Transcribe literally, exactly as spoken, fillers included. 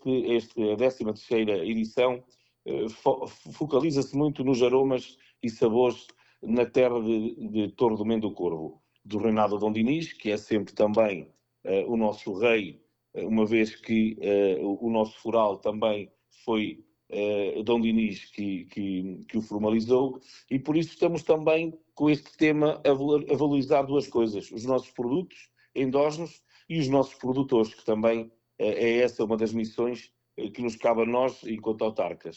este, este, a décima terceira edição uh, fo focaliza-se muito nos aromas e sabores na terra de, de Torre do Mendo do Corvo, do reinado de Dom Dinis, que é sempre também uh, o nosso rei, uma vez que uh, o, o nosso foral também foi uh, Dom Dinis que, que, que o formalizou, e por isso estamos também com este tema a, a valorizar duas coisas, os nossos produtos endógenos e os nossos produtores, que também uh, é essa uma das missões uh, que nos cabe a nós enquanto autarcas.